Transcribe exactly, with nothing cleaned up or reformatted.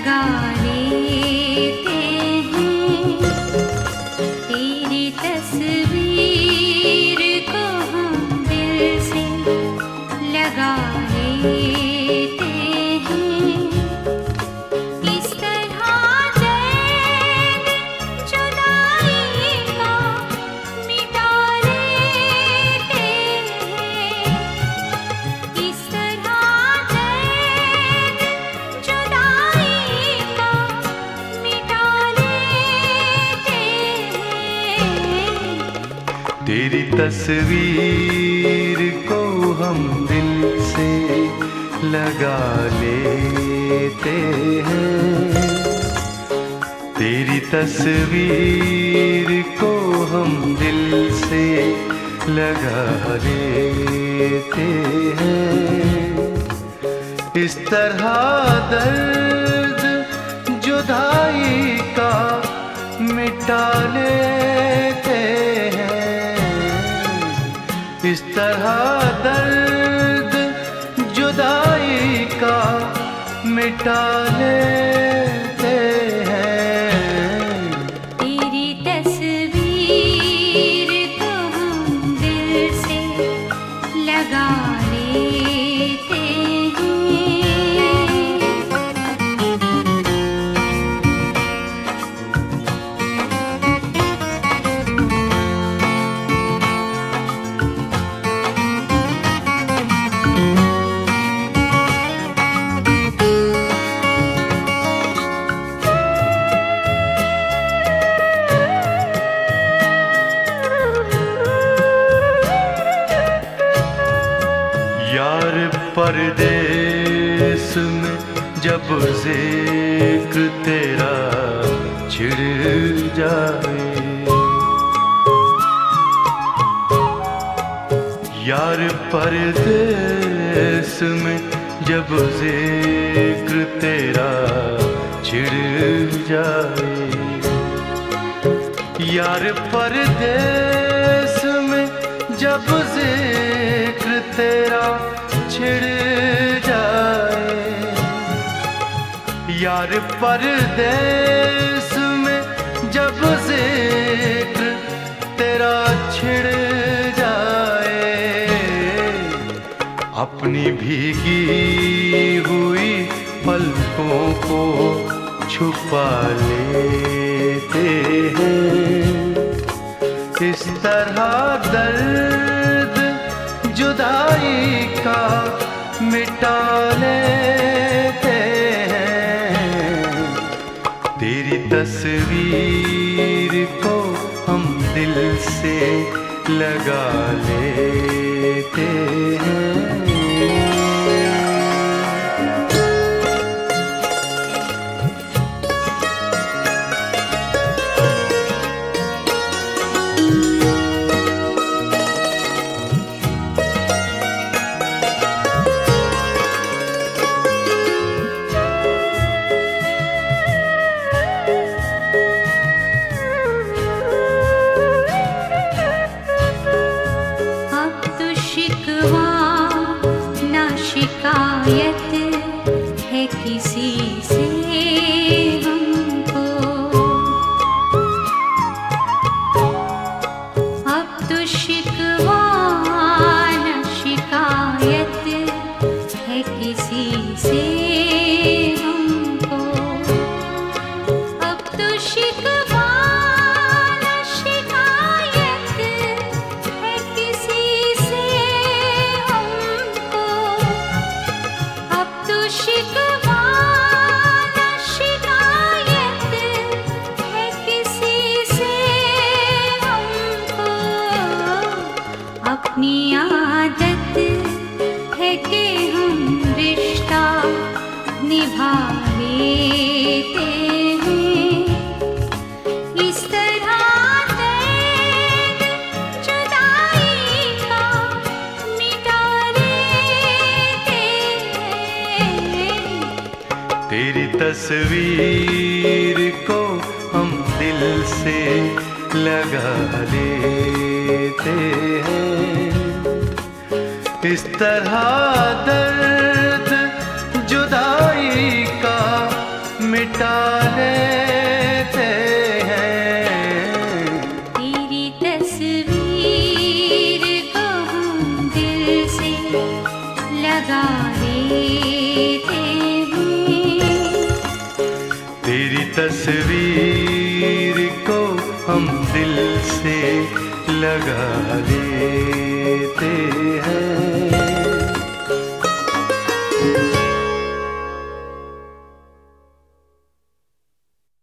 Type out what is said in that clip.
लगा लेते हैं। तेरी तस्वीर को हम दिल से लगा लेते हैं। इस तरह दर्द जुदाई का मिटा लेते हैं। इस तरह दर्द जुदाई का मिटा लेते हैं। तेरी तस्वीर को हम दिल से लगा लेते हैं। तेरी तस्वीर को हम दिल से लगा लेते हैं। इस तरह दर्द जुदाई का मिटा लेते हैं। इस तरह दर्द जुदाई का मिटा लेते हैं। तेरी तस्वीर को हम दिल से लगा लेते हैं। यार परदेस में जब ज़िक्र तेरा छिड़ जाए। यार परदेस में जब ज़िक्र तेरा छिड़ जाए। यार परदेस में जब ज़िक्र तेरा छिड़ जाए। यार परदेस में जब ज़िक्र तेरा छिड़ जाए। अपनी भीगी हुई पलकों को छुपा लेते हैं। इस तरह दर्द जुदाई का मिटा लेते हैं। तेरी तस्वीर को हम दिल से लगा लेते हैं। शिकायत है किसी से हमको। अब तो शिकवा न शिकायत है किसी से हमको। अब तो शिकवा न शिकायत है किसी से हमको। अब तो शिकवा न शिकायत है किसी से हमको। अपनी आदत है कि हम रिश्ता निभा लेते हैं। इस तरह दर्द जुदाई का मिटा लेते हैं। तेरी तस्वीर को हम दिल से लगा लेते हैं। इस तरह दर्द जुदाई का तस्वीर को हम दिल से लगा लेते हैं।